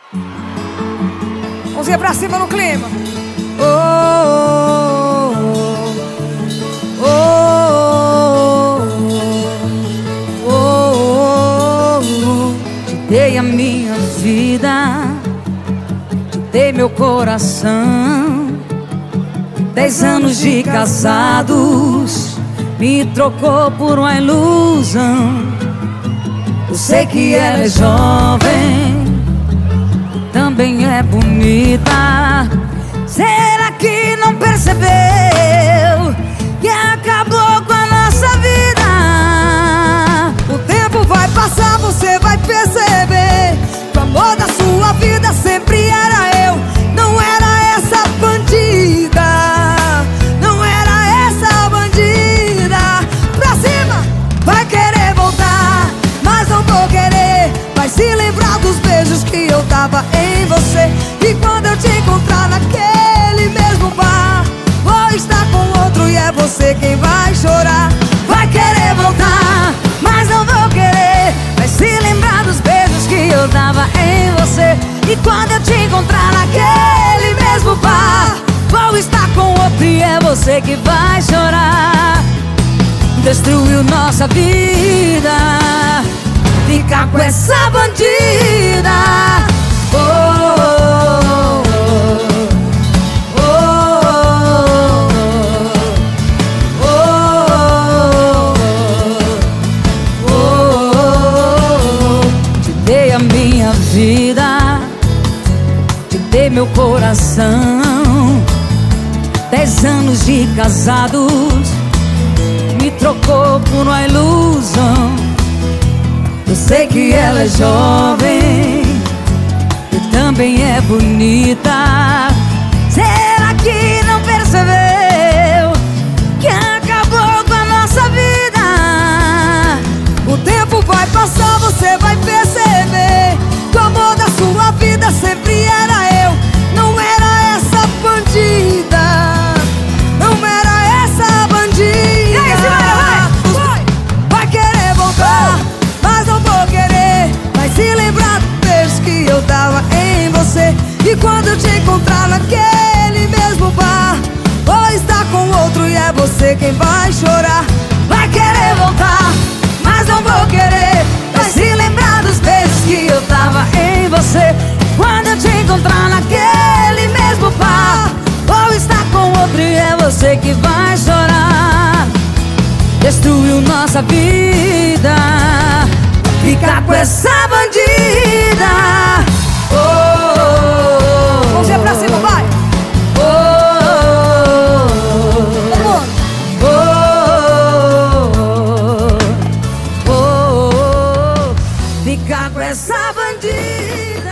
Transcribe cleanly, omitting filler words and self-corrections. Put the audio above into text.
Mãozinha pra cima no clima. Oh, oh, oh, oh. Te dei a minha vida, te dei meu coração. 10 anos de casados me trocou por uma ilusão. Eu sei que ela é jovem, também é bonita. Será que não percebeu que acabou com a nossa vida? O tempo vai passar, você vai perceber que o amor da sua vida sempre era eu. Não era essa bandida, não era essa bandida. Pra cima, vai querer voltar, mas não vou querer. Vai se lembrar dos beijos que eu dava em você. E quando eu te encontrar naquele mesmo bar, vou estar com outro e é você quem vai chorar. Vai querer voltar, mas não vou querer. Vai se lembrar dos beijos que eu dava em você. E quando eu te encontrar naquele mesmo bar, vou estar com outro e é você que vai chorar. Destruiu nossa vida, ficar com essa bandida. Oh, oh, oh, oh, oh. Te dei a minha vida, te dei meu coração. 10 anos de casados me trocou por uma ilusão. Eu sei que ela é jovem e também é bonita. Será que não percebeu que acabou com a nossa vida? O tempo vai passar, você vai perceber que o amor da sua vida sempre era eu. Não era essa bandida, não era essa bandida. E aí, vai! Vai querer voltar, mas não vou querer. Vai se lembrar dos beijos que eu dava em você. E quando eu te encontrar naquele mesmo bar, vou estar com outro e é você quem vai chorar. Vai querer voltar, mas não vou querer. Vai se lembrar dos beijos que eu dava em você. Quando eu te encontrar naquele mesmo bar, vou estar com outro e é você que vai chorar. Destruiu nossa vida, ficar com essa bandida. Oh, oh, oh. Mãozinha pra cima, vai! Oh, oh, oh, oh, oh. Ficar com essa bandida.